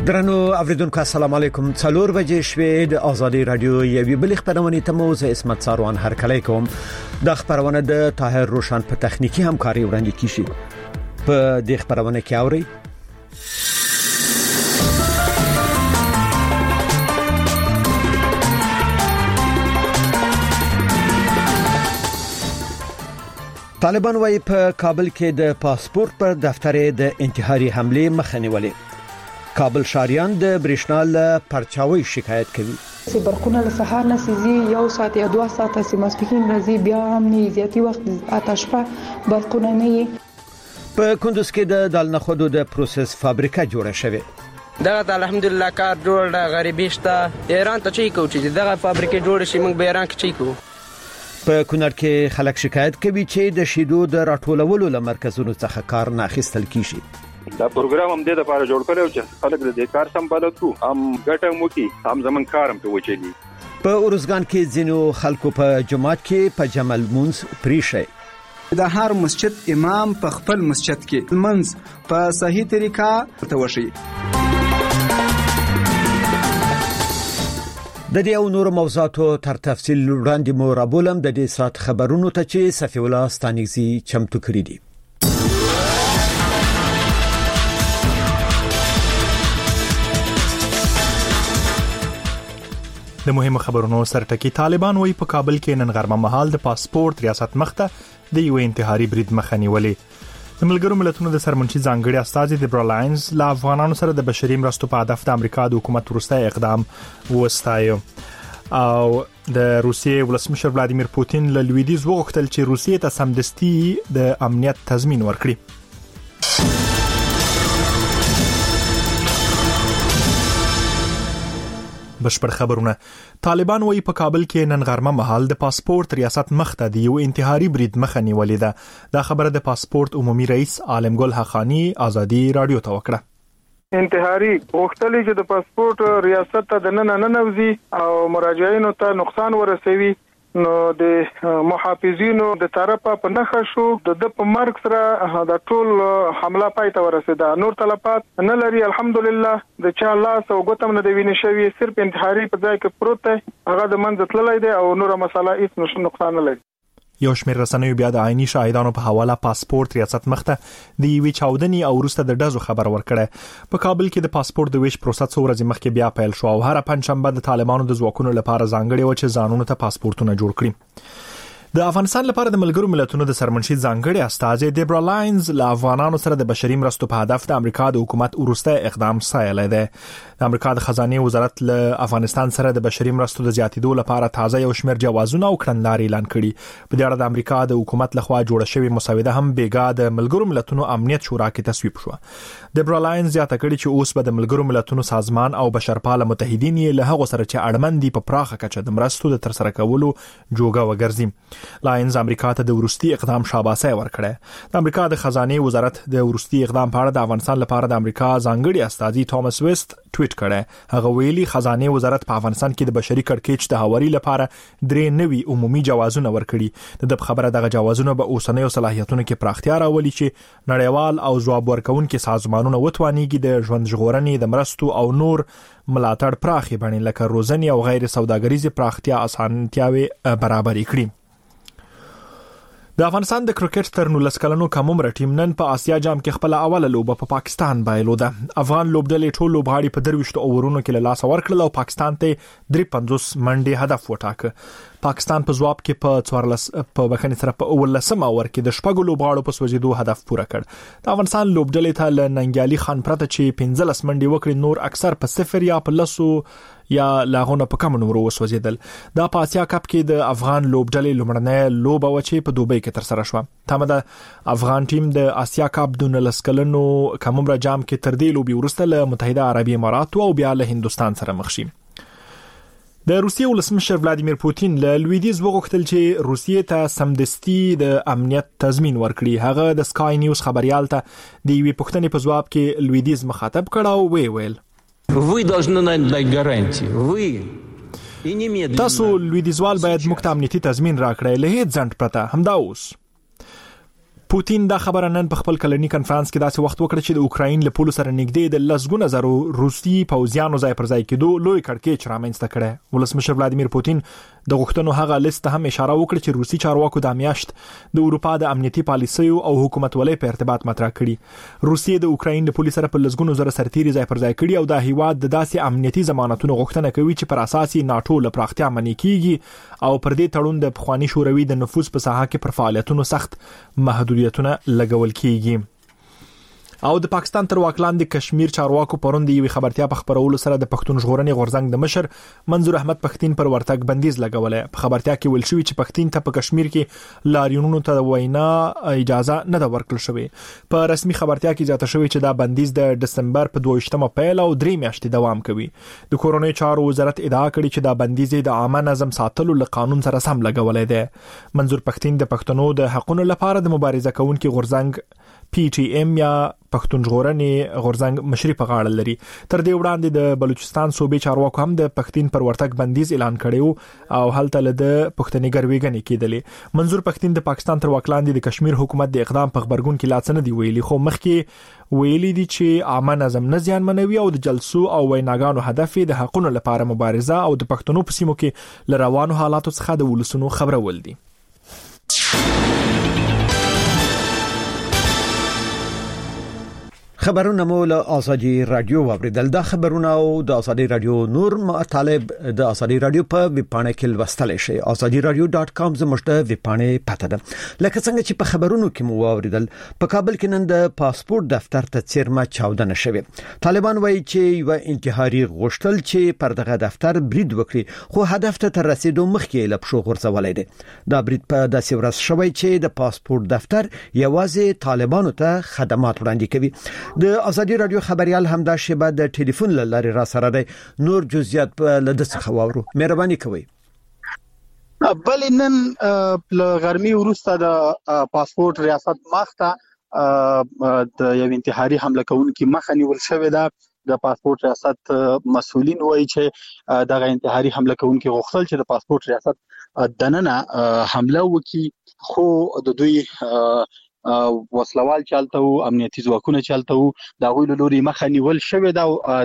درنو اوریدونکو السلام علیکم. 4 بجې شوې د آزادي رادیو یوې بل خبرونه ته مو زه اسمت ساروان هرکلی کوم. د خبرونه د طاهر روشن په تخنیکی همکاري وړاندې کیږي. په دې خبرونه کې اوري طالبان وايي په کابل کې د پاسپورت پر دفتر د انتحاري حمله مخه نیولې. کابل شاریان د برېښنا له پرچاوي شکایت کوي. سی برقونه له سهار نه سيزي 1 ساعت یا 2 ساعت سي ماسپخین راځي بیا هم نه زیاتی وخت آتشپا برقونه نه. په کندوز کې د دال نخودو د پروسس فابریکه جوړه شوه. دغه الحمدلله کار جوړ د غریبی شته. ایران ته چي کو چې دغه فابریکه جوړ شي موږ به ایران کې چي کو. په کونړ کې خلک شکایت کوي چې د شیدو د راټولولو لمرکزونو څخه کار نه اخیستل کیږي. دا پروګرام هم د لپاره جوړ کړو چې خلک د کار سمبالښت کو هم ګټه مو کی هم زمون کارم ته وچېږي. په اورزګان کې ځینو خلکو په جماعت کې په جمل مونږ پریشه د هر مسجد امام په خپل مسجد کې منځ په صحیح طریقه توشي. د دې او نور موضوعاتو تر تفصیل وړاندې مو رابولم. د دې سات خبرونو ته چې صفي الله ستانګزي چمتو کړی دي. د مهمو خبرونو سرټکی طالبان وایي په کابل کې نن غرمه مهال د پاسپورت ریاست مخته د یو انتحاري برید مخه نیولې. د ملګرو ملتونو د سرمنشي ځانګړي استازي د برالاینز لا افغانانو سره د بشري مرستو په هدف د امریکا د حکومت وروستی اقدام وستایو او د روسیې ولسمشر ولادیمیر پوتین له لویدیز وغوښتل چې روسیې ته سمدستي د امنیت تضمین ورکړي. بشپړ خبرونه. طالبان وایي په کابل کې نن غرمه مهال د پاسپورت ریاست مخته د یو انتحاري برید مخه نیولې ده. دا خبره د پاسپورت عمومي رئیس عالم ګل حقانی آزادي رادیو ته وکړه. انتحاري وختلې چې د پاسپورت ریاست ته د نن نوځي او مراجعینو ته نقصان ورسوي نو د محافظینو د طرفه په نخښه شو د په مرګ سره د ټول حمله پاتې ورسېده. نور طلبات نه لري الحمدلله د چا لاس او ګوتم نه دی ویني شوی. صرف انتحاري په ځای کې پروت دی هغه د منځ تللی دی او نور مسله هیڅ نقصان نه لري. یو شمېر رسنیو بیا د عیني شاهدانو په حواله پاسپورت ریاست مخته د یوې چاودنې او وروسته د ډزو خبر ورکړه. په کابل کې د پاسپورت د ویش پروسه څو ورځې مخکې بیا پیل شو او هر پنځشنبه د طالبانو د ځواکونو لپاره ځانګړي و چې ځانونو ته پاسپورتونه جوړ کړي. د افغانستان لپاره د ملګرو ملتونو د سرمنشي ځانګړي استازي د برالاینز له افغانانو سره د بشري مرستو په هدف د امریکا د حکومت وروستی اقدام ستایلی دی. د امریکا د خزانه وزارت له افغانستان سره د بشري مرستو د زیاتیدو لپاره تازه یو شمېر جوازونه او کړنلارې اعلان کړي. په دې اړه د امریکا د حکومت لخوا جوړه شوې مسوده هم بیګا د ملګرو ملتونو امنیت شورا کې تصویب شو. د برالاینز زیاته کړي چې اوس به د ملګرو ملتونو سازمان او بشرپاله متحدین یې له هغو سره چې اړمن دي په پراخه کچه د مرستو د ترسره کولو جوګه وګرځي. لاینز امریکا ته د ورستي اقدام شاباسي ورکړه. د امریکا د خزانه وزارت د ورستي اقدام په اړه د افغانستان لپاره د امریکا ځانګړي استازي توماس ویست ټویټ کړه. هغه ویلي خزانه وزارت په افغانستان کې د بشري کړکېچ د هواري لپاره 3 نوي عمومي جوازونه ورکړي. د خبره دغه جوازونه به اوسنۍ صلاحیتونو کې پراختیا راولي چې نړیوال او ځواب ورکونکي سازمانونه وتوانيږي د ژوند ژغورنې د مرستو او نور ملاتړ پراخي بڼې لکه روزنې او غیر سوداګریزي پراختیا اسانتیاوي برابر کړي. د افغانستان د کرکټ تر 19 کلنو کم عمر ټیم نن په آسیا جام کې خپل اوله لوبه په پاکستان بایلوده. افغان لوبډلې ټول لوبغاړي په 23 اوورونو کې له لاس ورکړل او پاکستان ته 53 منډې هدف وټاکه. پاکستان په ځواب کې په 14 په بخښنې سره په 19 اوور کې د شپږو لوبغاړو په سوځیدو هدف پوره کړ. د افغانستان لوبډلې ته ل ننګیالي خان پرته چې 15 منډې وکړي نور اکثر په 0 یا په لسو یا لاغونه په کم نمبر وسوځیدل. دا په آسیا کپ کې د افغان لوبډلې لومړنۍ لوبه و چې په دوبۍ کې تر سره شوه. تمه افغان ټیم د آسیا کپ د 19 کلنو کم عمر جام کې تر دې لوبي وروسته له متحده عربي اماراتو او بیا له هندستان سره مخ شي. د روسیې ولسمشر ولادیمیر پوتین له لویدیز وغوښتل چې روسیې ته سمدستي د امنیت تضمین ورکړي. هغه د سکای نیوز خبريال ته د یوې پوښتنې په ځواب کې لویدیز مخاطب کړ او ویل Вы должны нам дать гарантии. Вы и немедленно. تاسو لویدیزوال باید موږ ته امنیتي تضمین راکړئ له هیڅ ځنډ پرته همدا اوس. پوتین دا خبره نن په خپل کلنی کنفرانس کې داسې وخت وکړ چې د اوکرين له پولو سره نږدې د لسګونه زرو روسي پوځیانو ځای پر ځای کېدو لوی کړکېچ رامنځته کړي. ولسمشر ولادیمیر پوتین د غوښتنو هغه لیست هم اشاره وکړه چې روسي چارواکو د میاشت د اروپا د امنیتي پالیسیو او حکومتولۍ په ارتباط مطرح کړي. روسیې د اوکرين له پولو سره په لسګونو زره سرتیري ځای پر ځای کړي او د هیواد د داسې امنیتي ضمانتونو غوښتنه کوي چې پر اساس ناتو له پراختیا منې کیږي او پر دې تړون د پخوانی شوروي د نفوذ په ساحه کې پر فعالیتونو سخت محدودیتونه لګول کیږي. او د پاکستان تر واک لاندې کشمیر چارواکو پروند یوې خبرتیا په خبرولو سره د پښتون ژغورنې غورځنګ د مشر منظور احمد پښتين پر ورتګ بندیز لګولې. په خبرتیا کې ویل شوی چې پښتين ته په کشمیر کې لاریونونو ته وینا اجازه نه ده ورکړل شوې. په رسمي خبرتیا کې ځاته شوی چې دا بندیز د دسمبر په 22مه پیل او 3 میاشتې دوام کوي. د کورونی چارو وزارت ادعا کړې چې دا بندیز د عامه نظم ساتلو له قانون سره سم لګولې ده. منظور پښتين د پښتنو د حقوقو لپاره د مبارزه کوونکي غورځنګ PTM یا پښتون ژغورنې غورځنګ مشري په غاړه لري. تر دې وړاندې د بلوچستان صوبې چارواکو هم د پښتين پر ورتګ بندیز اعلان کړی او هلته له پښتني ګرویګنې کېدلې. منظور پښتين د پاکستان تر واک لاندې د کشمیر حکومت د اقدام په خبرګون کې لاڅ نه دی ویلي، خو مخکې ویلي دي چې عامه نظم نه زیانمنوي او د جلسو او ویناګانو هدف د حقوقو لپاره مبارزه او د پښتنو په سیمو کې لروانو حالاتو څخه د ولسونو خبرول دي. خبرونه مو له ازادي رادیو واوریدل. دا خبرونه او د ازادي رادیو نور مطالب د ازادي رادیو په ویب پاڼه کې لوستل شي. azadiradio.com زموږ د ویب پاڼې پته ده. لکه څنګه چې په خبرونو کې مو واوریدل، په کابل کې نن د پاسپورت دفتر ته چیرمه چاودنه شوه. طالبان وایي چې یو انتحاري غوښتل چې پر دغه دفتر برید وکړي، خو هدف ته تر رسیدو مخکې لپښو غورځولای دي. دا برید په داسې ورځ شوی چې د پاسپورت دفتر یوازې طالبانو ته خدمات وړاندې کوي. د ازادي رادیو خبريال همدا شبه د ټلیفون لارې را سره دی. نور جزئیات په لده څخه واورو. مهرباني کوئ. بل نن غرمي وروسته د پاسپورت ریاست مخته د یو انتحاري حمله کوونکي مخه نیول شوې ده. د پاسپورت ریاست مسؤلین وایي چې دغه انتحاري حمله کوونکي غوښتل چې د پاسپورت ریاست دننه حمله وکړي، خو د دوی وسلوال چالته او امنیتي ځواکونه چالته او د غوی له لوري مخه نیول شوې ده.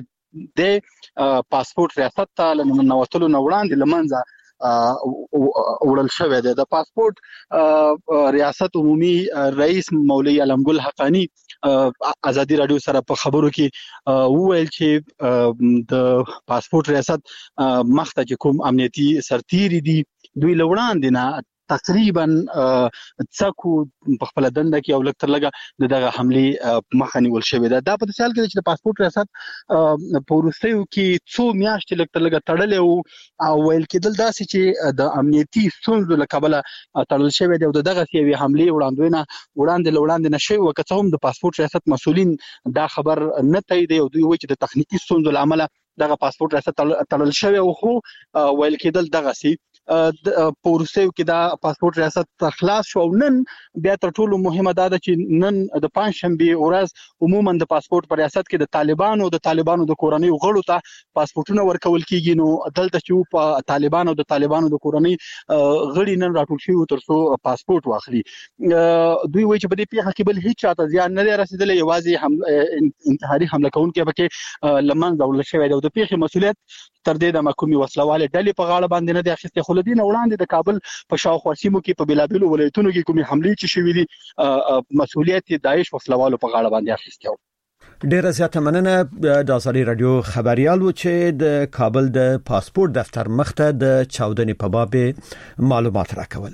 د پاسپورت ریاست ته لنوتلو نه وړاندې لمنځه وړل شوې ده. د پاسپورت ریاست عمومي رئیس مولوی علمګل حقانی ازادي رادیو سره په خبرو کې وویل چې د پاسپورت ریاست مخته چې کوم امنیتي سرتیري دي دوی لوړاندې نه تقریبا څکو په خپل دنده کې او لکتر لګه دغه حمله مخه نیول شوې ده. دا په مثال کې چې د پاسپورت ریاست په روسیو کې څو میاشتې لکتر لګه تړلې او ویل کېدل داسې چې د امنیتي ستونزو له کبله تړل شوې ده او دغه یوې حمله وړاندې نشي وکړه. هم د پاسپورت ریاست مسؤلین دا خبر نه تایید او دوی وایي چې د تخنیکی ستونزو لامل دغه پاسپورت ریاست تړل شوی او خو ویل کېدل دغه سي په روسیو کې دا پاسپورت ریاست خلاص شو. نن بیا تر ټولو مهمه دا ده چې نن د پنځشنبه ورځ عموما د پاسپورت پر ریاست کې د طالبانو د کورنۍ غړو ته پاسپورتونه ورکول کیږي. نو دلته چې په طالبانو د کورنۍ غړي نن راټول شي ترڅو پاسپورت واخلي. دوی وایي چې په دې پیښه کې بل هیڅ چاته زیان نه رسیدلی، یوازې انتحاري حمله کوونکي پکې لمنځه وړل شوی دی. د پیښې مسؤلیت تر دې د محکومي وسلواله ډلې په غاړه باندې نه دی اخیستی. خو لدین وړاندې د کابل په شاوخوا سیمو کې په بلابلو ولایتونو کې کومې حملې چې شوې دي مسؤلیت داعش وسلوالو په غاړه باندې اخیستی. ډیره زیاته مننه د ازادي رادیو خبريال و چې د کابل د پاسپورت دفتر مخته د چاودنې په باب معلومات راکول.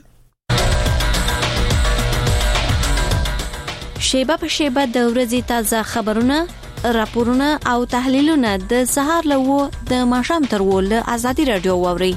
شیبه په شیبه د ورځې تازه خبرونه، راپورونه او تحلیلونه د سهار له د ماښام تر ول ازادي رادیو واوري.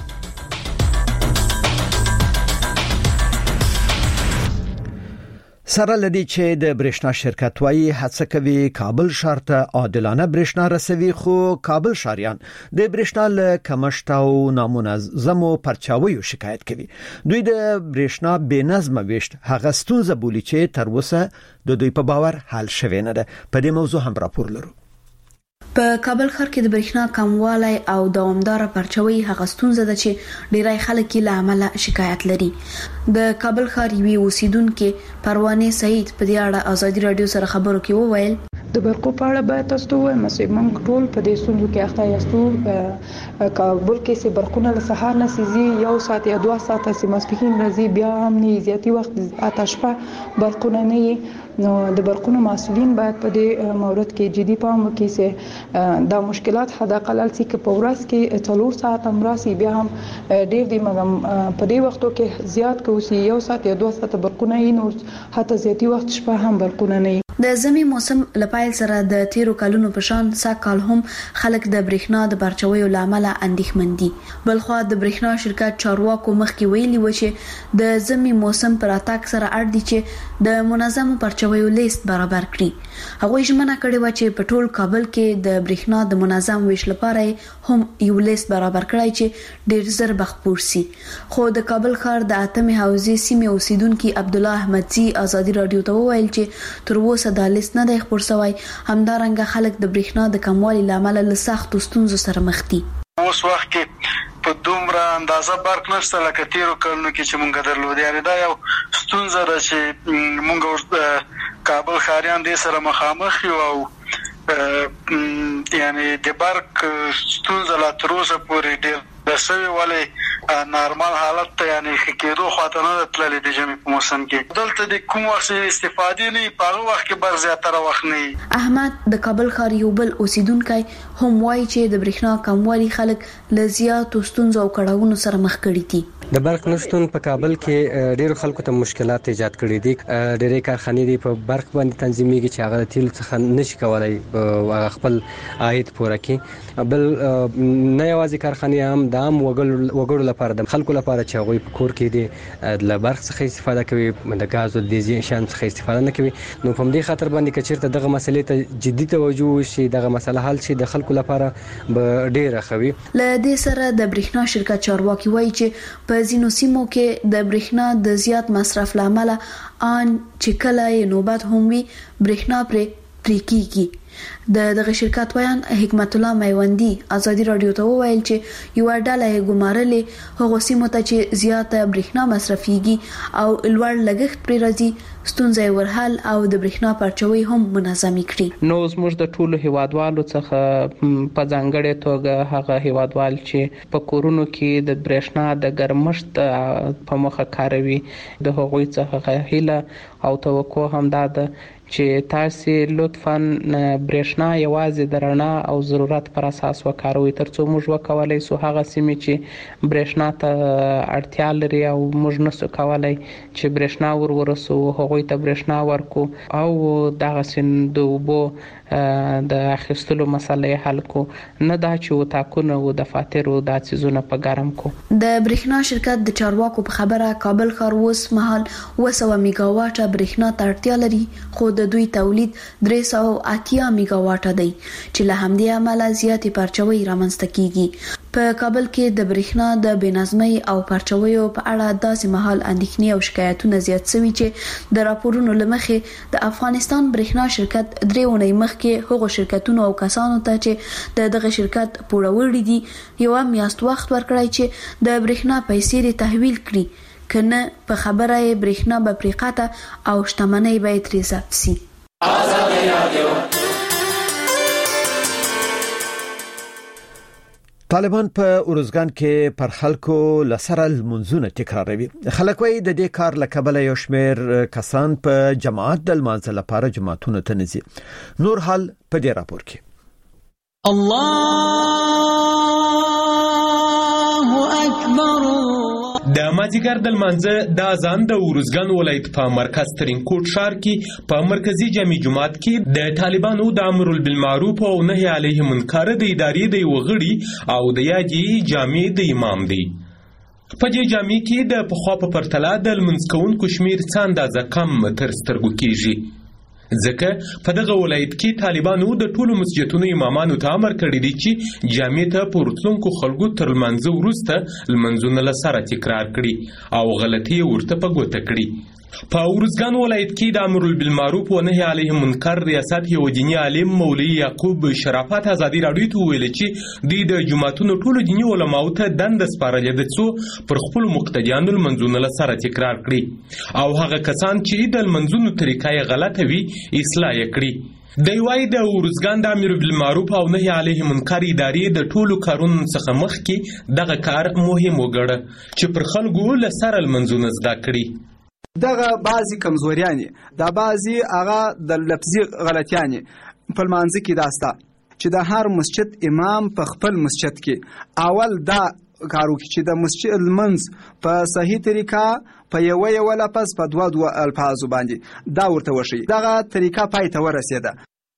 سره لدی چې د برېښنا شرکت وايي هڅه کوي کابل ښار ته عادلانه برېښنا رسوي، خو کابل ښاریان د برېښنا له کمښت او نامنظمو پرچاویو شکایت کوي. دوی د برېښنا بې نظمه ویشت هغه ستونزه بولي چې تر اوسه د دوی په باور حل شوی نه ده. په دې موضوع هم راپور لرو. په کابل ښار کې د برېښنا کموالی او دوامداره پرچوي هغه ستونزه ده چې ډیری خلک یې له امله شکایت لري. د کابل ښار یوې اوسیدونکو پروانه سعید په دې اړه آزادي رادیو سره خبرو کې وویل د برقو په اړه باید تاسو وایم چې موږ ټول په دې ستونزو کې اخته یاستو. کابل کې سي برقونه له سهار نه سيزي 1 ساعت یا 2 ساعت سي ماسپخین راځي بیا هم نه زیاتی وخت آتشپه برقونه نه. نو د برقونو مسؤلین باید په دې مورد کې جدي پام وکړي چې دا مشکلات حدا قلل سي کې په ورځ کې 3 ساعت امراسي بیا هم ډېر دي مګم په دې وختو کې زیات کوسي 1 ساعت یا 2 ساعت برقونه یې نو حتی زیاتی وخت شپه هم برقونه نه. د زمي موسم لپاره سره د تیرو کلونو په شان ساکال هم خلک د برېښنا د پرچوي لامل اندېښمن دي. بلخو د برېښنا شرکت چارواکو مخکې ویلي و چې د زمي موسم پر اتاک سره اړ دي چې د منظم پرچوي لیست برابر کړي. هغه ژمنه کړې و چې په ټول کابل کې د برېښنا د منظم ویش لپاره هم یو لیست برابر کړی چې ډېر زر بخپور سي. خو د کابل ښار د اتمه حوزې سیمه اوسیدونکو عبد الله احمدزي آزادي رادیو ته وویل چې تر اوسه د لیست نه دی خبر شوی. همدارنګه خلک د برېښنا د کموالي لامل له سختو ستونزو سره مخ دي. اوس وخت کې په دومره اندازه برق نشته لکه تیرو کلونو کې چې مونږ درلودي. یعنی دا یو ستونزه ده چې مونږ کابل ښاریان دې سره مخامخ یو او یعنی د برق ستونزه لا تر اوسه پورې ډېر دسوي ولې نارمال حالت ته یعنی کېدو خاطر نه تللی د جمع په موسم کې دلته د کوم وخت استفادې نه په وخت کې بر زیاتره وخت نه. احمد د کابل ښار یو بل اوسیدونکو هم وایي چې د برېښنا کموالی خلک له زیاتو ستونزو او کړاوونو سره مخ کړي دي. د برق نشټون په کابل کې ډېر خلکو ته مشکلات ایجاد کړي دي. ډېرې کارخانې دي په برق باندې تنظیمېږي چې هغه تیل څخه نشي کولای خپل عاید پوره کړي. بل نه یوازې کارخانې هم د عام وګړو لپاره د خلکو لپاره چې هغه په کور کې دي د برق څخه استفاده کوي د غاز او دیزل شان څخه استفاده نه کوي. نو په دې خاطر باندې کچېرته دغه مسلې ته جدي توجه وشي دغه مسله حل شي د خلکو لپاره به ډېر خوي. ل دې سره د برېښنا شرکت چارواکي وایي چې په ځینو سیمو کې د برېښنا د زیات مصرف لامل ان چې کله نوبت هم وي برېښنا پرې کیږي. دغه شرکت ویان حکمت الله میوندی آزادي رادیو ته وویل چې یو ډله یې ګمارلې هغه سیمو ته چې زیاته برېښنا مصرفيږي او لوړ لګښت پرې راځي ستونزې ورحل او د برېښنا پرچوي هم منظمي کړي. نو زموږ د ټولو هیوادوالو څخه په ځانګړې توګه هغه هیوادوال چې په کورونو کې د برېښنا د ګرمښت په مخه کاروي د هغوی څخه هیله او توقع هم ده چې تاسو لطفاً برېښنا یوازې د رڼا او ضرورت پر اساس وکاروئ ترڅو موږ وکولای سو هغه سیمې چې برېښنا ته اړتیا لري او موږ نسو کولای چې برېښنا ورسو هغوی ته برېښنا ورکو او دغه سند وبو د اخیستلو مسلې حل کو نه دا چې وتاکونه او د فاتیرو د چیزونو په ګرم کو. د برېښنا شرکت د چارواکو په خبره کابل ښار اوس مهال 200 میگا واټه برېښنا ته اړتیا لري خو د دوی تولید 380 میگا واټه دی چې له همدې عمله زیاتې پرچوي رامنځته کیږي. په کابل کې د برېښنا د بنظمۍ او پرچويو په اړه داسې مهال اندېښنې او شکایتونه زیات شوي چې د راپورونو لمخې د افغانستان برېښنا شرکت درې اونۍ مخکې هغو شرکتونو او کسانو ته چې دغه شرکت پوروړي دي یو میاشت وخت ورکړی چې د برېښنا پیسې تحویل کړي کنه په خبره برېښنا به پریقاته او شتمنۍ به ترې ضبط شي. آزادي رادیو طالبان په اورزګان کې پر خلکو لسره المنځونه تکراروي. خلک وايي د دې کار لکبل یو شمیر کسان په جماعت د المنځ لپاره جماعتونه ته نزي. نور حال په دې راپور کې الله اکبر. د مازیګر د لمانځه د اذان د اورزګان ولایت په مرکز ترینکوټ ښار کې په مرکزی جامع جماعت کې د طالبانو د امر بالمعروف او نهي علیه منکر د ادارې د وغړي او د یادې جامع د امام دی. په دې جامع کې د پخوا په پرتله د لمونځ شمیر څه اندازه کم تر سترګو کېږي ځکه په دغه ولایت کې طالبانو د ټولو مسجدونو امامانو ته امر کړی دی چې جامع ته پورتلونکو خلکو تر لمانځه وروسته لمونځونه له سره تکرار کړي او غلطي ورته په ګوته کړي په ورزګان ولایت کې د امر بالمعروف و نهي علیه المنکر ریاست یو دینی عالم مولوی یعقوب شرافت ازادي راډیو ته ویل چې د جماعتونو ټولو دینی علماو ته دند سپارلې ده چې پر خپل مقتدیانو المنځونه لسره تکرار کړي او هغه کسان چې د المنځونو طریقه غلطه وي اصلاح کړي د وای د ورزګان د امر بالمعروف او نهي علیه المنکر ادارې د ټولو کارونو څخه مخکې دغه کار مهم وګڼه چې پر خلکو لسره المنځونه زده کړي. دغه بعضی کمزوریانی دا بعضی هغه د لفظي غلطیانی په منځ کې داستا چې د هر مسجد امام په خپل مسجد کې اول دا کارو کې چې د مسجد المنځ په صحیح طریقه په یو لفظ په دوه الفاظ باندې دا ورته وشي. دغه طریقه پای ته ورسېده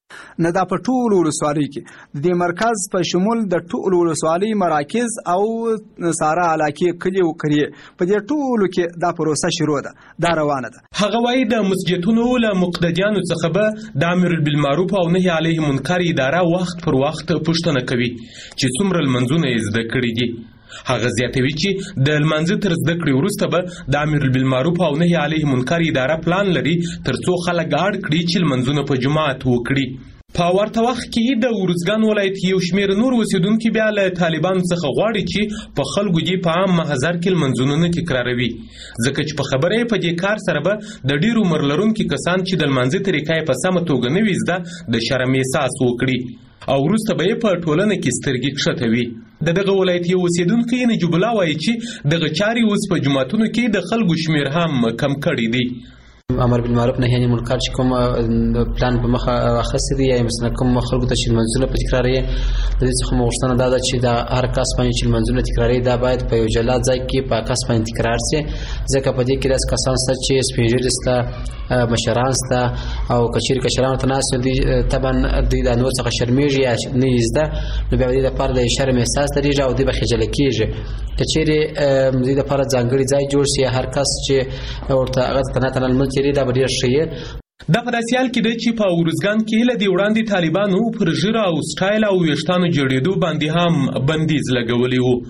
نه دا په ټولو ولسوالۍ کې د مرکز په شمول د ټولو ولسوالۍ مراکز او ساره علاقې کلی او قریې په دې ټولو کې دا پروسه شروع ده دا روانه ده. هغه وایي د مسجدونو له مقتدیانو څخه به د امر بالمعروف او نهي علیه المنکر اداره وخت پر وخت پوښتنه کوي چې څومره المنځونه یې زده کړي دي. هغه زیاتوي چې د المنځ تر زده کړې وروسته به د امر بالمعروف او نهي علیه المنکر اداره پلان لري ترڅو خلک اړ کړي چې المنځونه په جماعت وکړي. په ورته وخت کې د ورزګان ولایت یو شمېر نور اوسیدونکي بیا له طالبانو څخه غواړي چې په خلکو دې په عام محضر کې المنځونه نه تکراروي ځکه چې په خبره یې په دې کار سره به د ډېرو عمر لرونکي کسان چې د المنځه طریقه یې په سمه توګه نه وي زده د شرم احساس وکړي او وروسته به یې په ټولنه کې سترګې کښته وي. د دغه ولایت یو اوسیدونکی نجیب الله وایي چې دغه چارې اوس په جوماتونو کې د خلکو شمېر هم کم کړی دی. امر بالمعروف نهي عن المنکر چې کوم پلان په مخه راخسته دی یا مثلا کوم خلکو ته چې منځونه په تکراري د دې څخه مغشتنه دا چې دا هر کس باندې چې منځونه تکراري دا باید په یو جلا ځای کې په کس باندې تکرار شي ځکه په دې کې راس کسان ست چې سپیژل ستا مشران ستا او کچیر کشران تناس دي طبعا د نو څخه شرمېږي یا نه یزده نو بیا دې لپاره د شرم احساس لري او دې بخجل کېږي کچیر دې لپاره ځانګړي ځای جوړ شي هر کس چې ورته هغه تنه ملک دا به ډېر ښه یې. دا په داسې حال کې ده چې په ورزګان کې له دې وړاندې طالبانو پر ژیره او سټایل او ویښتانو جوړېدو باندې هم بندیز لګولی و.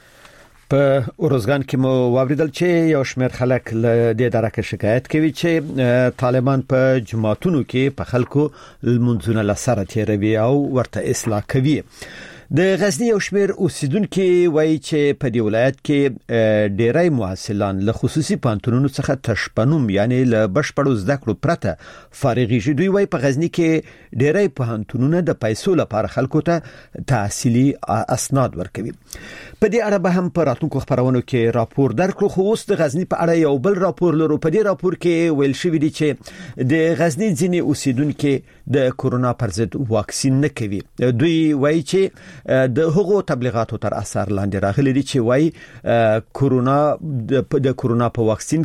په ورزګان کې مو واوریدل چې یو شمېر خلک له دې درکه شکایت کوي چې طالبان په جماعتونو کې په خلکو المنځونه لسره تیروي او ورته اصلاح کوي. د غزنی یو شمېر اوسیدونکو وایي چې په دې ولایت کې ډېری محصلان له خصوصي پانتونونو څخه تشپنوم یعنی له بشپړو زده کړو پرته فارغېږي. دوی وایي په غزنی کې ډېری پانتونونه د پیسو لپاره خلکو ته تحصیلي اسناد ورکوي. په دې اړه به هم په راتلونکو خبرونو کې راپور درکړو. خو اوس د غزنی په اړه یو بل راپور لرو. په دې راپور کې ویل شوی دی چې د غزنی ځینې اوسیدونکو د کورونا پر ضد واکسین نه کوي. دوی وایي چې د هغو تبلیغاتو تر اثر لاندې راغلي دي چې وایي د کورونا په واکسین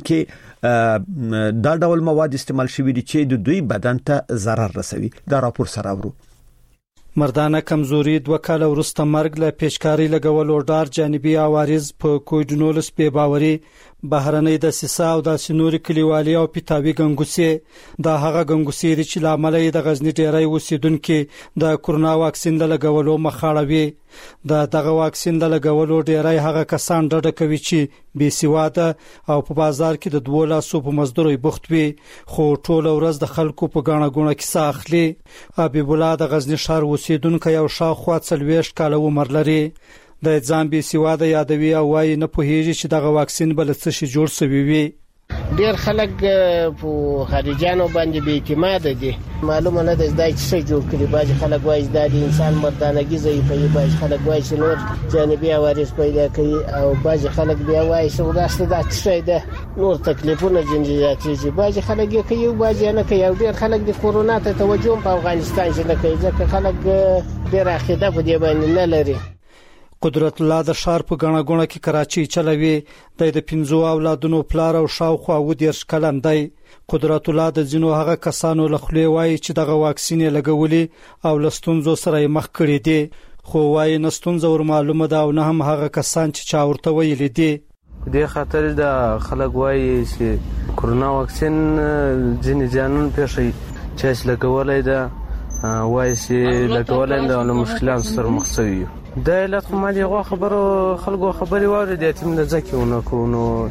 کې دا ډول مواد استعمال شوي دي چې د دوی بدن ته ضرر رسوي. دا راپور سره ورو. مردانه کمزوري 2 کال وروسته مرګ له پیشکاری لګولو ډار جانبي عوارض په کوډ-19 په باوري بهرنۍ د سیسا او د سنوري کلیوالي او پیتاوي ګنګوسي دا هغه ګنګوسي چې لامل یې د غزنی ډیری اوسیدونکو د کورونا واکسین لګولو مخاړوي. دغه واکسین لګولو ډیری هغه کسان ډډه کوي چې بې سواده او په بازار کې د 2 لاسو په مزدوري بوخت وي خو ټول ورځ د خلکو په غاڼه غونه کې ساخلي. حبیب الله د غزنی شهر اوسیدونکو یو شاوخوا 40 کال عمر لري. د ځان بې سواده یادوي او وايي نه پوهیږي چې دغه واکسین بل څه شي جوړ شوی وي. ډیر خلک په خارجانو باندې بې اعتماد دي معلومه نه ده چې څه جوړ کړي. باج خلک وایي د انسان مردانګي ضعیفه باج خلک وایي چې نور جانبي عوارض پیدا کوي او باج خلک بیا وایي چې وراسته د څه ده نور تکلیفونه جنجالاتي باج خلک یې کوي باج نه کوي. او ډیر خلک د کورونا ته توجه په افغانستان کې نه کوي ځکه خلک ډیر عقیده په دې باندې نه لري. قدرت الله د شهر په غاڼه غونه کې کراچي چلوي. د 5 اولادونو پلار او شاوخوا 10 کلن دی. قدرت الله د ځینو هغه کسانو لخوا وایي چې دغه واکسین لګولي او لستونزو سره مخ کړي دي خو وایي نستونزه ور معلومه ده او نه هم هغه کسان چې چا ورته ویلي دي. د خاطر د خلک وایي چې کورونا واکسین ځینې ځانون پېښي چې لګولای ده وایي چې لګولای ده نو مشکلات سره مخ شوي. د علت خو مالي غو خبرو خلکو خبري واره د یتیم د ځکهونه کو نو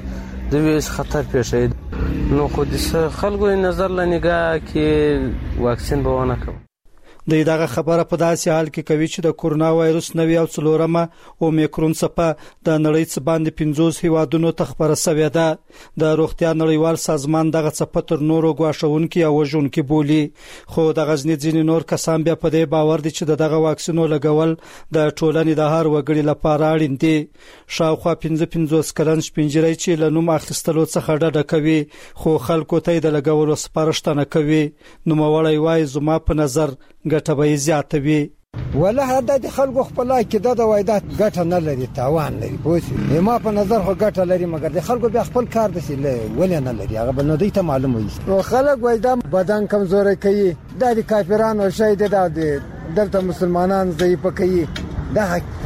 د ویروس خطر پیښ نو خو د خلکو نظر له نگاه کې واکسین به ونه کوي. د دغه خبره په داسې حال کې کوي چې د کورونا وایروس نوې او څلورمه اومیکرون څپه د نړۍ څخه باندې 50 هیوادونو ته خبره شوې ده. د روغتیا نړیوال سازمان دغه څپه تر نورو غواښونکو او وژونکو بولي، خو د غزنی ځینې نور کسان بیا په دې باور دي چې دغه واکسینو لګول د ټولنې د هر وګړي لپاره اړین دي. شاوخوا 55 کلن شپنجری چې لنوم اخیستلو څخه ډډه کوي خو خلکو ته د لګولو سپارښتنه کوي. نو مولای وای زما په نظر ګټه به زیاته وي. والله د خلکو خپل کې د وایدات ګټه نه لري، تاوان لري. پوه ما په نظر خو ګټه لري، مګر د خلکو بیا خپل کار دسي ولې نه لري، هغه بل نه دی ته معلوم وي. نو خلک وایدا بدن کمزوري کوي، د کافرانو شهید دلته مسلمانان ضعیف کوي، دا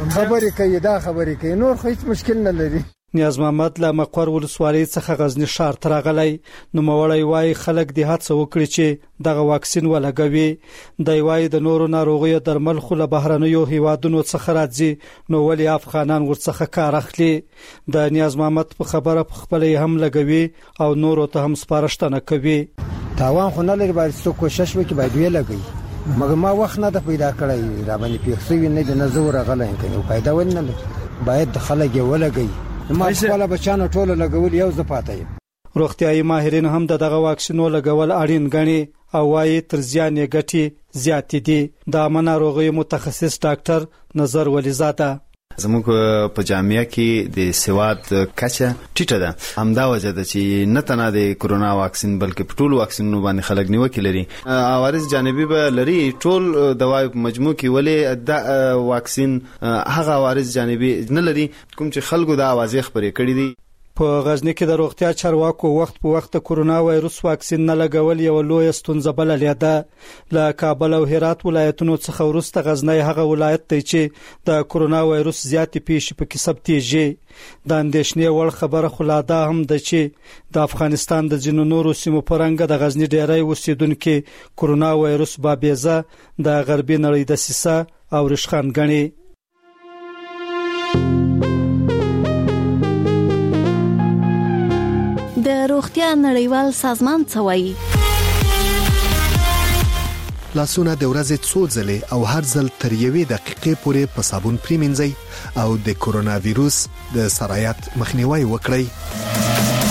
خبرې کوي، نور خو هیڅ مشکل نه لري. نیاز محمد له مقر ولسوالۍ څخه غزنی ښار ته راغلی. نو مولای وای خلک د هڅه وکړي چې دغه واکسین ولګوي. د وای د نورو ناروغیو درمل خو له بهرنیو هیوادونو څخه راځي، نو ولی افغانان ورڅخه کار اخلي. د نیاز محمد په خبره په خپل هم لګوي او نورو ته هم سپارښتنه کوي. تاوان خو نه لري، باید څوک کوشش وکړي باید وی لګوي، مګر ما وخت نه د پیدا کړی را باندې پیښوي نه د نظر غلای کنه پیدا ول نه باید خلک ولګي. ما خپل بچانو ټول لګول یو زپاتای. روغتيایي ماهرین هم دغه واکسینو لګول اړین غني او وايي تر زیان ګټي زیات دي. د مناروغي متخصص ډاکټر نظر ولیزاده زموږ په جامعه کې د سواد کچه ټیټه ده، همدا وجه ده چې نه تنه د کورونا واکسین بلکې په ټول واکسینونو باندې خلک نیوکه لري. عوارض جانبي به لري، ټول دوايي په مجموع کې ولې د واکسین هغه عوارض جانبي نه لري کوم چې خلکو د आवाज خبرې کړې دي. په غزنی کې د روغتیا چارواکو وخت په وخت کورونا وایروس واکسین نه لګول یو لوی ستونزه بللې ده. له کابل او هرات ولایتونو څخه ورسته غزنی هغه ولایت دی چې د کورونا وایروس زیاتې پیښې پکې ثبتېږي. د اندېښنې وړ خبره خو لا ده هم ده چې د افغانستان د ځینو نورو سیمو په رنګ د غزنی ډیری اوسیدونکو کورونا وایروس بابیزه د غربي نړۍ د سیسه او رشخان غني. د روغتیا نړیوال سازمان څه وایي؟ لاسونه د ورځې څو ځلې او هر ځل تر یوې دقیقې پورې په صابون پریمنځئ او د کورونا وایروس د سرایت مخنیوي وکړئ.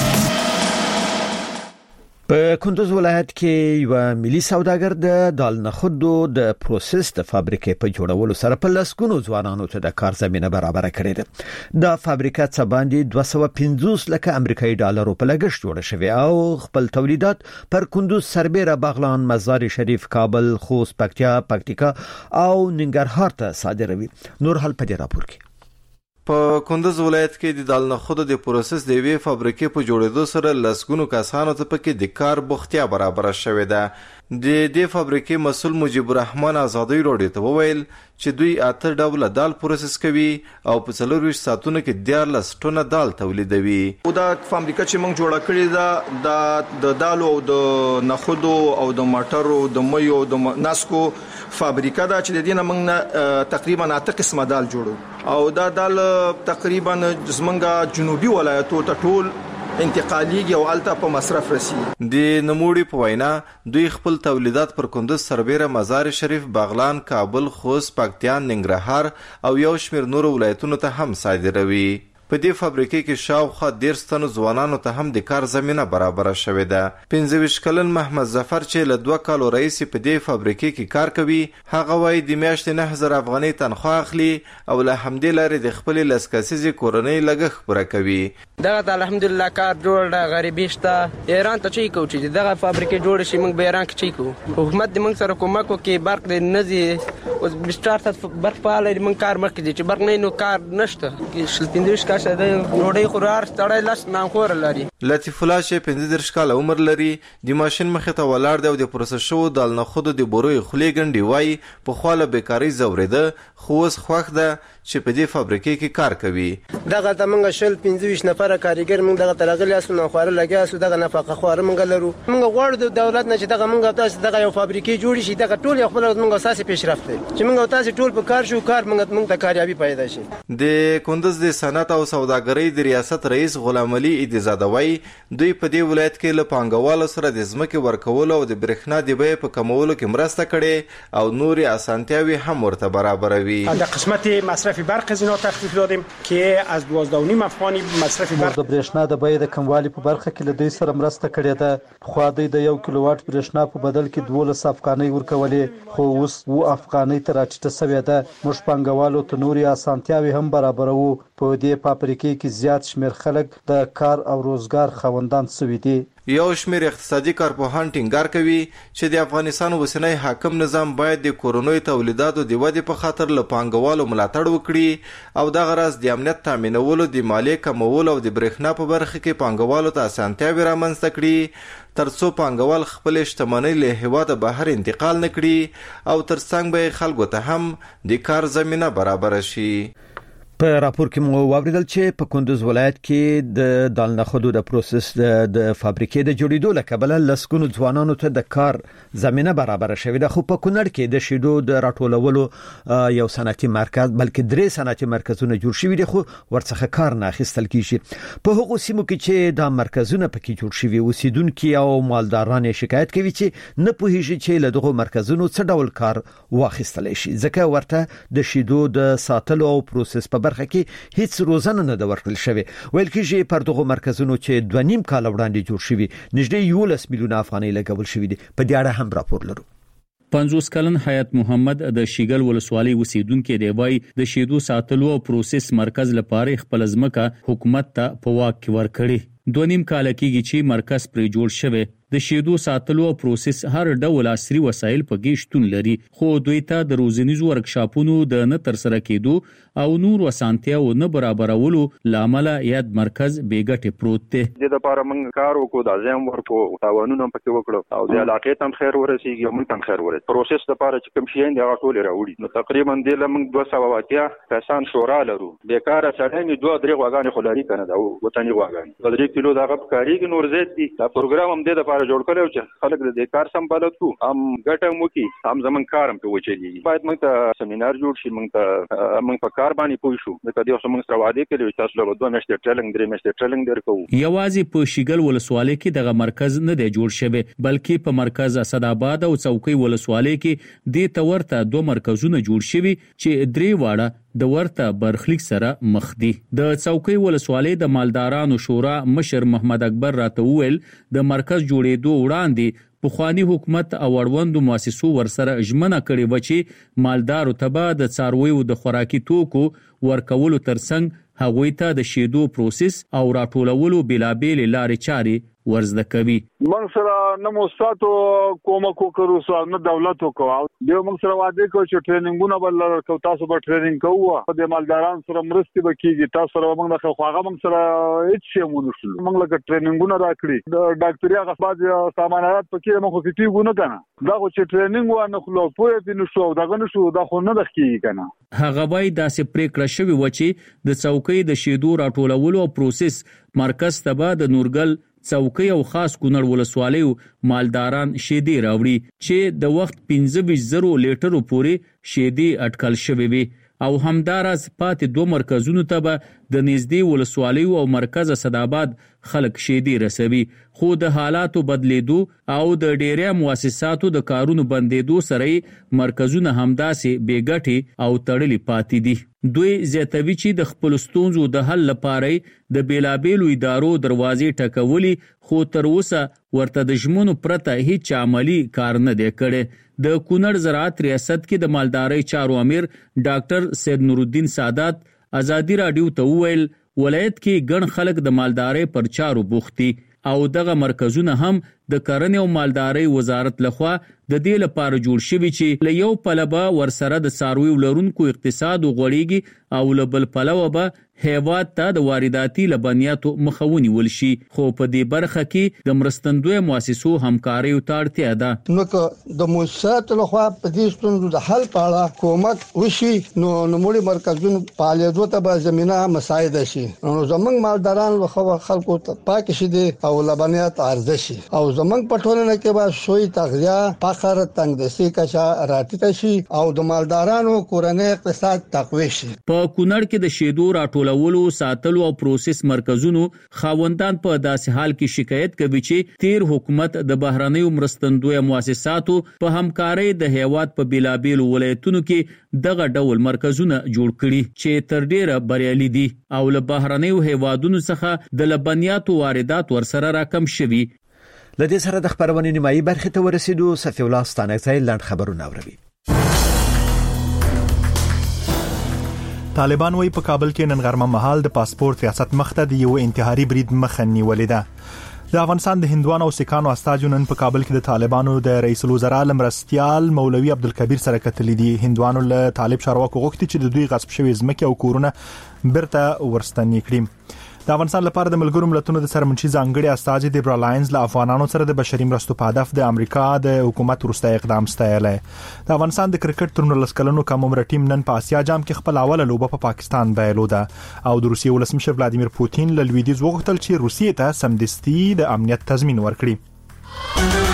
په کندوز ولایت کې یو ملي سوداګر د دال نخودو د پروسس د فابریکې په جوړولو سره په لسګونو ځوانانو ته د کار زمينه برابر کړې ده. د فابریکه څخه باندې 250 لک امریکایي ډالر په لګښت جوړه شوی او خپل تولیدات پر کندوز، سربېره، بغلان، مزار شریف، کابل، خوست، پکتیکا او ننګرهار ته صادروي. نور حال په دې راپور کې. په کندوز ولایت کې د دال نخودو د پروسس د وی فابریکې په جوړېدو سره لسګونو کسانو ته پکې د کار بوختیا برابر شوې ده. د دې فابریکې مسول مجيب الرحمن ازادي روډي ته وویل چې دوی 8 ډوله دال پروسس کوي او په 24 ساعتونو کې 14 ټنه دال تولیدوي. او دا فابریکه چې موږ جوړه کړې ده د دالو او د نخودو او د مټرو د مېو او د ناسکو فابریکه ده چې د دې نه موږ تقریبا 8 قسمه دال جوړو او دا دال تقریبا زمونږ جنوبي ولایتو ته ټول انتقالیږي او الته په مصرف رسي. د نموړي په وینا دوی خپل تولیدات پر کندوز، سربېره، مزار شریف، بغلان، کابل، خوست، پکتیان، ننګرهار او یو شمېر نور ولایتونو ته هم صادروي. په دې فابریکې کې شاوخوا 13 تنو ځوانانو ته هم د کار زمينه برابر شوې ده. 25 کلن محمد ظفر چې له 2 کالو رئیس په دې فابریکې کې کار کوي، هغه وايي د میاشتې 9000 افغاني تنخواه اخلي او له همدې لارې د خپل لسکسیزي کورنۍ لګښت پوره کوي. دغه الحمدلله کار جوړ، غریبي شته. ایران ته چي کوي چې دغه فابریکې جوړ شي، موږ به ایران کې چي کوو. حکومت دې موږ سره کومک وکړي، برق دې نزي اوس بسټارت برق فعال دې موږ کار مخکې دي چې برق نه نو کار نشته. شلتیندوش کاشه د نوړې خورار ستړی لاس نام خور لري. لطیف الله چې 15 کال عمر لري، د ماشين مخې ته ولاړ دی او د پروسس شو دال نخودو د بوروي خولې ګنډي وای په خاله بیکاری زوریده، خو اوس خوښ ده چې په دې فابریکې کې کار کوي. دغه تمنګ شل 25 نفر کاریګر موږ دغه ترغلي اسو نه خوره لګیا اسو دغه نفقه خوره موږ لرو. موږ غواړو د دولت نه چې دغه موږ تاسو دغه یو فابریکې جوړ شي دغه ټول خپل موږ اساسي پیشرفت چې موږ تاسو ټول په کار شو کار موږ ته کاریابي پیدا شي. د کندز د صنعت او سوداګرۍ د ریاست رئیس غلام علي ایدزاده وایي دوی په دې ولایت کې له پانګوالو سره د ځمکې ورکولو او د برېښنا د بیې په کمولو کې مرسته کړې او نورې اسانتیاوې هم ورته برابروي. در قسمت مصرف برق از اینا تخفیف دادیم که از 12.5 افغانی مصرف برق د برېښنا د بیې د کموالي په برخه کې له دوی سره مرسته کړې ده. خو دوی د 1 کیلو واټ برېښنا په بدل کې 12 افغانۍ ورکولې خو اوس 2 افغانۍ ته راټیټه شوې ده. موږ پانګوالو ته نورې اسانتیاوې هم برابرو. په دې فابریکې کې زیات شمېر خلک د کار او روزګار خاوندان شوي دي. یو شمېر اقتصادي کارپوهان ټینګار کوي چې د افغانستان اوسنی حاکم نظام باید د کورنیو تولیداتو د ودې په خاطر له پانګوالو ملاتړ وکړي او دغه راز د امنیت تامینولو د مالیې کمولو او د برېښنا په برخه کې پانګوالو ته اسانتیاوې رامنځته کړي ترڅو پانګوال خپل شتمنۍ له هېواده بهر انتقال نه کړي او ترڅنګ به خلکو ته هم د کار زمینه برابر شي. په راپور کې مو واوریدل چې په کندوز ولایت کې د دال نخودو د پروسس د فابریکې د جوړېدو لپاره لسګونو ځوانانو ته د کار زمينه برابر شوې ده. خو په کونړ کې د شیدو د راټولولو یو صنعتي مرکز بلکې 3 صنعتي مرکزونه جوړ شوي دي خو ورڅخه کار نه اخیستل کیږي. په هغو سیمو کې چې د مرکزونه پکې جوړ شوي اوسیدونکو او مالداران شکایت کوي چې نه پوهیږي چې له دغه مرکزونو څه ډول کار واخیستل شي ځکه ورته د شیدو د ساتلو او پروسس په برخه کې هیڅ روزنه نه د ورکړل شوی. ویل کېږي پر دغه مرکزونو چې 2.5 کال وړاندې جوړ شوی نږدې 11 میلیونه افغانۍ لګول شوی دي. په دې اړه هم راپور لرو. 50 کلن حیات محمد د شیګل ولسوالۍ اوسیدونکو دی وای د شیدو ساتلو او پروسس مرکز لپاره خپل ځمکه حکومت ته په واک کې ورکړي. 2.5 کال کېږي چې مرکز پر جوړ شوی. د شیدو ساتلو او پروسس هر ډول عصري وسایل په کې شتون لري خو دوی ته د روزنیزو ورکشاپونو د نه تر سره کېدو او نور وسانتیاو نه برابرولو لامل یاد مرکز بیګټه پروت دی. د لپاره موږ کار وکړو د ځم ورکو تاوانونه پکې وکړو او د علاقې تم خیر ورسیږي موږ تم خیر ورسیږي. پروسس لپاره چې کوم شي نه غټول راوړي نو تقریبا د موږ 200 واقعیا کسان شورا لرو. بیکاره سړی نه 2-3 غواګانې خلاري کنه دا وطني غواګانې 3 کیلو دا غب کاریږي نور زیات دي. دا پروګرام هم د لپاره جوړ کړو چې خلک د کار سمبالت کو هم ګټه مو کی هم زمون کارم په وچلی باید موږ ته سیمینار جوړ شي موږ په کار باندې پوه شو د کدی اوس موږ سره وعده کړو تاسو له 2 میاشتې ټریننګ 3 میاشتې ټریننګ درکو. یوازې په شیګل ولسوالۍ کې دغه مرکز نه دی جوړ شوی بلکې په مرکز اسداباد او څوکۍ ولسوالۍ کې د تورته 2 مرکزونه جوړ شوي چې 3 واړه د ورته برخلیک سره مخ دي. د څوکۍ ولسوالۍ د مالدارانو شورا مشر محمد اکبر راته ویل د مرکز جوړېدو وړاندې پخوانی حکومت او اړوندو مؤسسو ورسره ژمنه کړې و چې مالدارو ته به د څارویو د خوراکي توکو ورکولو ترڅنګ هغوی ته د شیدو پروسس او راټولولو بلابل لارې چارې ورزده کوي. موږ سره نه مستاتو کومک وکړو سو نه دولت وکاو دیو موږ سره وعده کوي چې ټریننګونه بل لرو تاسو به ټریننګ کوو په دې مالداران سره مرستې وکړي تاسو سره موږ د خواغه موږ سره هیڅ شی مونږ نشو موږ لکه ټریننګونه راکړي د ډاکټري هغه باز سامانات پکې موږ خو کیږو نه دا خو چې ټریننګ و نه خلو پوهه دې نشو دغه نشو دا خو نه دخکیږي کنه. هغه وای داسې پریکړه شوی و چې د څوکۍ د شیدو راټولولو او پروسس مرکز تبا د نورګل څوکۍ او خاص کونړ ولسوالیو مالداران شیدې راوړي چې د وخت 15,000 لیټرو پورې شیدې اټکل شوی وي او همدارس پاتې 2 مرکزونو ته به د نږدې ولسوالیو او مرکز اسداباد خلک شیدې رسوي خو د حالاتو بدلیدو او د ډیری مؤسساتو د کارونو بندیدو سره مرکزونه همداسې بیګټي او تړلي پاتې دي. دوی زیاتوي چې د خپل ستونزو د حل لپاره د بیلابیلو ادارو دروازې ټکولي خو تر اوسه ورته د ژمنو پرته هیڅ عملی کار نه دی کړی. د کونړ زراعت ریاست کې د مالدارۍ چارو امیر ډاکټر سید نور الدین سادات ازادي رادیو ته وویل ولایت کې ګڼ خلک د مالدارۍ پر چارو بوختي او دغه مرکزونه هم د کرنې او مالدارۍ وزارت لخوا د دې لپاره جوړ شوی چې له یو پلوه ورسره د څارویو لرونکو اقتصاد غوړیږي او له بل پلوه به هیواد ته د وارداتي لبنیاتو مخاوني ولشي، خو په دې برخه کې د مرستندوی مؤسسو همکاري او اړتیا ده. نو که د مؤسساتو لخوا په دې ستونزو د حل په اړه کومک وشي نو نوموړي مرکزونو فعالیتونو ته به زمينه مساعده شي، نو زمنګ مالداران لخوا خلکو ته پاک شي دي او لبنیات عرضه شي او زمنګ پټولنه کې به سوی تغذیه فقر تنگدستی کچا راټیټ شي او د مالدارانو کورنۍ اقتصاد تقوی شي. په کونړ کې د شیدو راټولولو، ساتلو او پروسس مرکزونو خاوندان په داسې حال کې شکایت کوي چې تیر حکومت د بهرنیو مرستندوی مؤسساتو په همکارۍ د هیواد په بیلابیل ولایتونو کې دغه ډول مرکزونه جوړ کړي چې تر ډیره بریالي دي او له بهرنیو هیوادونو څخه د لبنیاتو واردات ورسره راکم شوي. لدې سره د خبرونې نیمایي برخې ته ورسېدو. صفي الله ستانکزی لاند خبرونه اوري. طالبان وایي په کابل کې نن غرمه مهال د پاسپورت ریاست مخته د یو انتحاري برید مخه نیولې ده. د افغانستان د هندوانو او سکانو استازو نن په کابل کې د طالبانو د رئیس الوزرا مرستیال مولوي عبدالکبیر سره کتلې دي. هندوانو له طالب چارواکو غوښتي چې د دوی غصب شوی ځمکې او کورونه برته ورستنې کړي. د افغانستان لپاره د ملګرو ملتونو د سرمنشي ځانګړي استازي دیبرا لاینز له افغانانو سره د بشري مرستو په هدف د امریکا د حکومت وروستی اقدام ستایلی. د افغانستان د کرکټ تر 19 کلنو کم عمر ټیم نن په اسیا جام کې خپل اوله لوبه په پاکستان بایلوده او د روسیې ولسمشر ولادیمیر پوتین له لویدیځ وغوښتل چې روسیې ته سمدستي د امنیت تضمین ورکړي.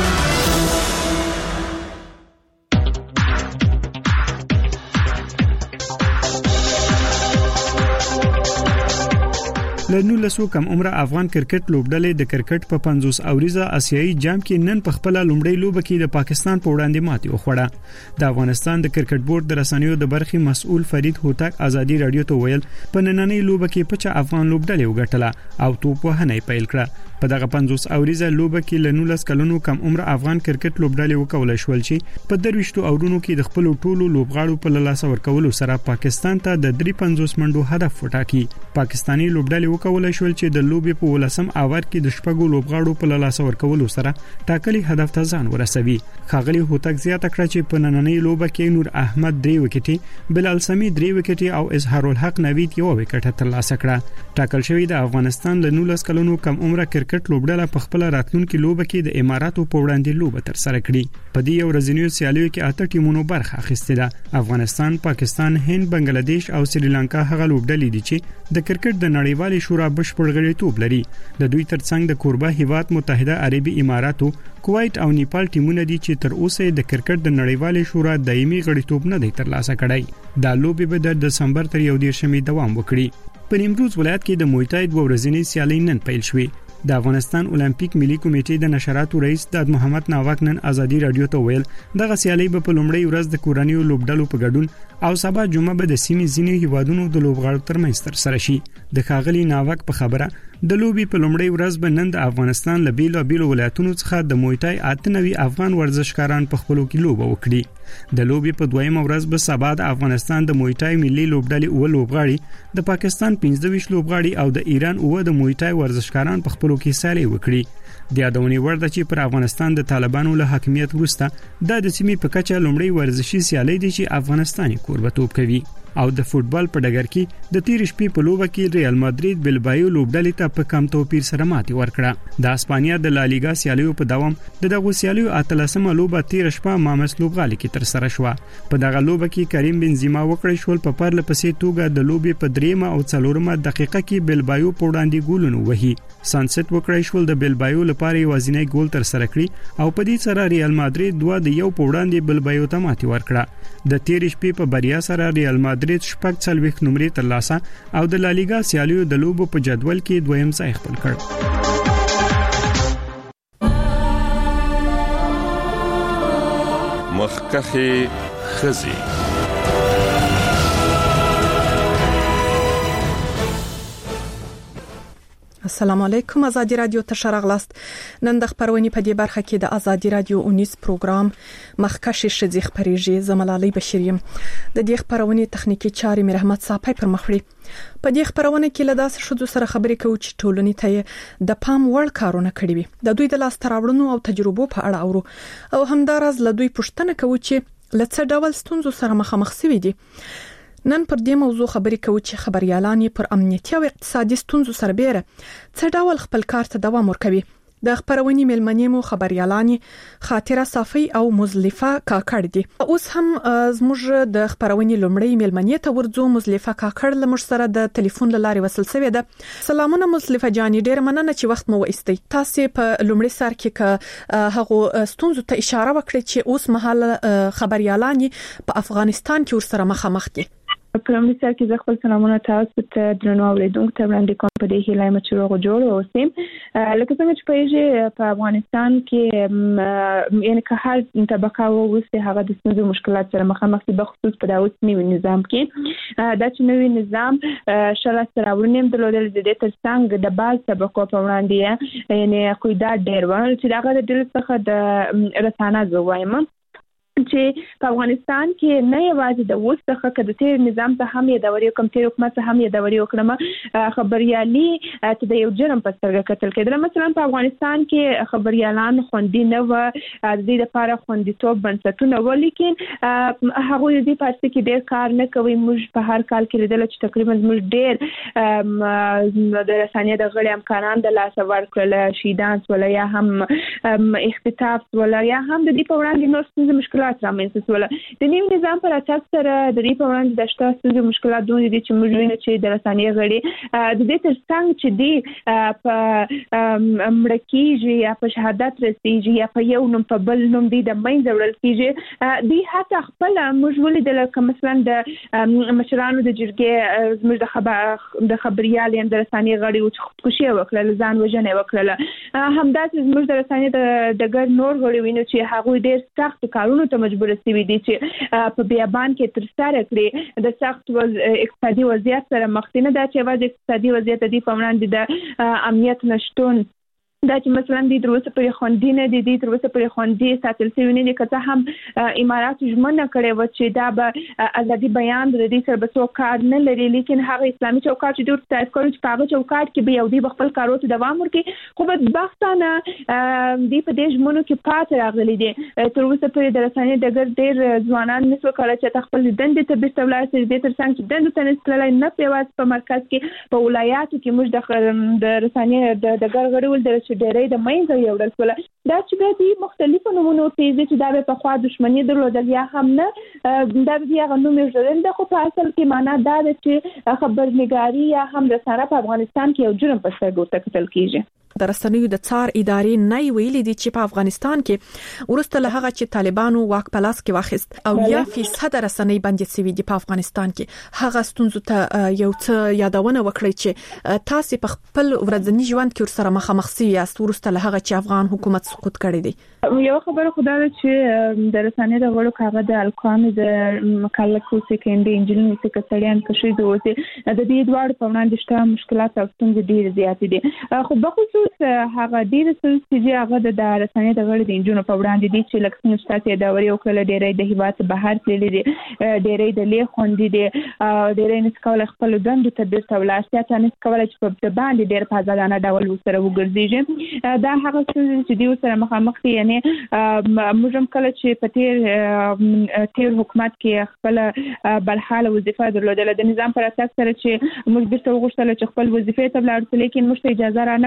له 19 کم عمره افغان کرکټ لوبډلې د کرکټ په 50 اوریزه آسیایي جام کې نن په خپل لومړی لوبه کې د پاکستان په وړاندې ماتې وخوړه. د افغانستان د کرکټ بورډ د رسنیو د برخې مسؤل فرید هوتک ازادي رادیو ته ویل په نننۍ لوبه کې 50 افغان لوبډلې وګټله او توپ وهنه پیل کړه. په دغه 50 اوریزه لوبه کې له 19 کلونو کم عمره افغان کرکټ لوبډلې وکولای شول چې په 23 اورونو کې د خپل ټولو لوبغاړو په لاس ورکولو سره پاکستان ته د 350 منډو هدف وټاکي. پاکستانی لوبډلې وکولای شول چې د لوبې په ولسم اوور کې د شپږو لوبغاړو په لاس ورکولو سره ټاکلي هدف ته ځان ورسوي. ښاغلي هوتک زیاته کړه چې په نننۍ لوبه کې نور احمد 3 وکټي، بلال سمی 3 وکټي او اظهار الحق نوید 1 وکټه ترلاسه کړه. ټاکل شوی د افغانستان له 19 کلونو کم عمره کرکټ لوبډله په خپل راتلونکي لوبه کې د اماراتو په وړاندې لوبه تر سره کړي. په دې ورځنیو سیالیو کې 8 ټیمونو برخه اخیستې ده. افغانستان، پاکستان، هند، بنگلاديش او سریلانکا هغه لوبډلې دي چې د کرکټ د نړیوالې شورا بشپړ غړیتوب لري. د دوی ترڅنګ د کوربه هیواد متحده عربي اماراتو، کویت او نیپال ټیمونه دي چې تر اوسه د کرکټ د نړیوالې شورا دایمي غړیتوب نه دی ترلاسه کړی. دا لوبې به د دسمبر تر 1 دوام وکړي. په نیمروز ولایت کې د موی تای 2 ورځنی سیالي نن پیل شوې. د افغانستان اولمپیک ملي کمیټې د نشراتو رئیس داد محمد ناوک نن ازادي رادیو ته ویل دغه سیالي به په لومړی ورځ د کورنیو لوبډلو په ګډون او سبا جمعه به د سیمې ځینې هیوادونو د لوبغاړو ترمنځ تر سره شي. د ښاغلي ناوک په خبره د لوبي په لومړی ورځ به نن د افغانستان له بیلابیلو ولایتونو څخه د موی تای 98 افغان ورزشکاران په خپلو کې لوبه وکړي. د لوبي په دویمه ورځ به سبا د افغانستان د موی تای ملي لوبډلې او لوبغاړي، د پاکستان 15 لوبغاړي او د ایران او د موی تای ورزشکاران په خپلو کې سیالي وکړي. د یادونې وړ ده چې پر افغانستان د طالبانو له حاکمیت وروسته د سیمې په کچه لومړی ورزشي سیالي دي چې افغانستان کوربه‌توب کوي. او د فوتبال په ډګر کې د تیر شپې په لوبه کې ریال مادرید بلبایو لوبډلې ته په کم توپیر سره ماتې ورکړه. د اسپانیا د لالیګا سیالیو په دوام د دغه سیالیو اتلسمه لوبه تیر شپه مامس لوبغالي کې تر سره شو. په دغه لوبه کې کریم بنزیما وکړی شول په پرله پسې توګه د لوبې په 3 او 4 دقیقه کې بلبایو په وړاندې ګولونه وهي. سانسټ وکړی شول د بلبایو لپاره یوازینی ګول تر سره کړی او په دې سره ریال مادرید 2 د 1 په وړاندې بلبایو ته ماتې ورکړه. د تیر شپې په بریا سره ریال مادرید شپږ څلوېښت نمرې ترلاسه او د لالیګا سیالیو د لوبو په جدول کې دویم ځای خپل کړ. مخکخې خزي السلام علیکم. ازادي رادیو ته شراغلاست. نن د خبرونې په دې برخه کې د ازادي رادیو 19 پروګرام مخکښ شذې خبريږي. زملالي بشریم د دې خبرونې تخنیکی چاري مې رحمت صاحب پر مخ وړي. په دې خبرونه کې له داسې شذو سره خبرې کوي چې ټولنې ته د پام وړ کارونه کړی وي. د دوی د لاس تراوړنو او تجربو په اړه اورو او همدارز له دوی پوښتنه کوي چې لڅ ډول ستونزو سره مخامخ شوي دي. نن پر دې موضوع خبرې کوي چې خبريالان پر امنیتي او اقتصادي ستونزو سربېره څه ډول خپل کار ته دوام ورکوي. د خبرونې ملمنې مو خبريالان خاطره صافي او مزلفه کاکړ دي. اوس هم زموږ د خبرونې لومړی ملمنې ته ورځو. مزلفه کاکړ لمر سره د ټلیفون لارې وصل شوې ده. سلامونه مزلفه جاني، ډېر مننه چې وخت مو وایستئ. تاسو په لومړی سر کې هغه ستونزو ته اشاره وکړه چې اوس مهال خبريالان په افغانستان کې ورسره مخامخ دي. په لومړي سر کې زه خپل سلامونه تاسو ته درنو اوریدونکو ته وړاندې کوم په دې هیله چې روغ جوړ اوسئ. لکه څنګه چې په افغانستان کې یعنی که هر طبقه ووسه هغه د ستونزو مشکلات سره مخامخ دي، بخصوص په داوود نوي نظام کې. دا چې نوي نظام شرع سره ورنیم درلودل د دې ترڅنګ د باز طبقو په وړاندې یعنی قیدات ډېر و چې دا د ډېر څخه د رسانه زوایم چې په افغانستان کې نه یوازې د اوس څخه کده تیر نظام ته هم یادوري کوم تیر حکومت ته هم یادوري وکړم خبريالي ته د یو جرم په سترګه کتل کېدل. مثلا په افغانستان کې خبريالان خوندي نه و، د دې لپاره خوندیتوب بنسټونه و، لیکن هغه دې پاتې کې ډېر کار نه کوي. موږ په هر کال کې لیدل چې تقریبا موږ ډېر د رسنۍ د غړي امکانات د لاس ورکړل، شیدان ولا یا هم اختطاف ولا یا هم د دې په وړاندې نور څه مشکلات رامنځته شول. د نوي نظام پر اساس سره د دې په وړاندې د شته مشکلات دي چې موږ وینو چې د رسنۍ غړي د دې ترڅنګ چې دی په امریکایي یا په شهادت رسیږي یا په یو نوم په بل نوم دی د مین ضرورت کیږي دی حتی خپل موږ ولیدل چې مثلا د مشرانو د جرګې زموږ د خبريال یا د رسنۍ غړي او خودکشي وکړل، ځان وژنه وکړل. همداسې زموږ د رسنۍ د ګډ نور غړي وینو چې هغه ډېر سخت کارونه ته مجبور شوي دي چې په بیابان کې تر سره کړي. د سخت اقتصادي وضعیت سره مخ دي، نه دا چې واځي اقتصادي وضعیت دی په وړاندې د امنیت نشټون دا چې مثلا د دروسه پر خوندې نه دي دروسه پر خوندې ساتل شوی نه دي. کته هم امارات ژمنه کړې و چې دا به ازادي بیان د دې سره به څو کار نه لري، لیکن هغه اسلامي چوکاټ چې دوی تایید کړو چې هغه چوکاټ کې به یو دی خپل کارو ته دوام ورکړي. خو بدبختانه دی په دې ژمنو کې پات راغلي دي. تر اوسه پورې د رسنۍ ډېر ځوانان نسو کړی چې خپل دندې ته بیرته ولاړ شي. د ترڅنګ چې دندې ته نسلای نه پیواز په مرکز کې په ولایاتو کې موږ د رسنۍ د ګرغړول د ډېرې د مینځ یو ډول کول دا چې د مختلفو نمونو تیزه چې دا په خوا دښمنی درلودل یا هم نه دا بیا غنوم ژوند د خو په اصل کې معنا دا ده چې خبرنګاری یا هم د سره په افغانستان کې یو جرم په سترګو ته کتل کیږي. د رسنیو د څار ادارې نه ویلي دي چې په افغانستان کې ورسته له هغه چې طالبانو واک په لاس کې واخیست او 1% رسنۍ باندې سوي دي په افغانستان کې هغه ستونزو ته یو څه یادونه وکړي چې تاسو په خپل ورځنی ژوند کې سره مخامخ سوي یاست ورسته له هغه چې افغان حکومت سقوط کړی دی. یو خبره خدای ده چې د رسنۍ د غړو کاغه د الکوان د مکلفو سکندې انجلینو سکرټریان کشي دوته د دې دوړ په وړاندې شته مشکلات او ستونزې ډېر زیات دي. خو بخصوص هغه ډېر څه چې هغه د رسنۍ د غړي د انجونو په وړاندې دي چې لکه څنګه د اوري او کله ډېرې د هیواد بهر تللي دي، ډېرې د لې خوندې دي، ډېرې نسکول خپل دندو ته بیرته ولاړ شي، نسکول چې په باندې ډېر په ځانانه ډول سره وګرځي. دا هغه څه چې دوی سره مخامخ دي. یعنی موږ هم کله چې په تیر حکومت کې خپل بلحاله وظیفه درلودله د نظام پر اساس سره چې موږ بیرته وغوښتل چې خپل وظیفه ته ولاړ شو، لیکن موږ ته اجازه را